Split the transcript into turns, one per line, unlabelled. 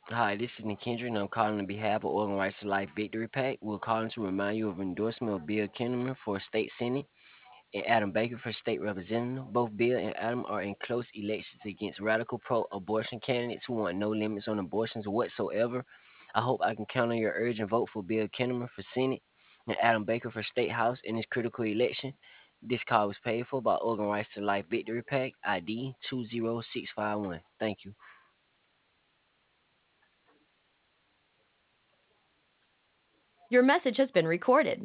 Hi, this is Nikendra, and I'm calling on behalf of Organ Rights to Life Victory Pack. We're calling to remind you of endorsement of Bill Kinnaman for state senate and Adam Baker for state representative. Both Bill and Adam are in close elections against radical pro-abortion candidates who want no limits on abortions whatsoever. I hope I can count on your urgent vote for Bill Kinnaman for Senate and Adam Baker for State House in this critical election. This call was paid for by Organ Rights to Life Victory Pack ID 20651. Thank you.
Your message has been recorded.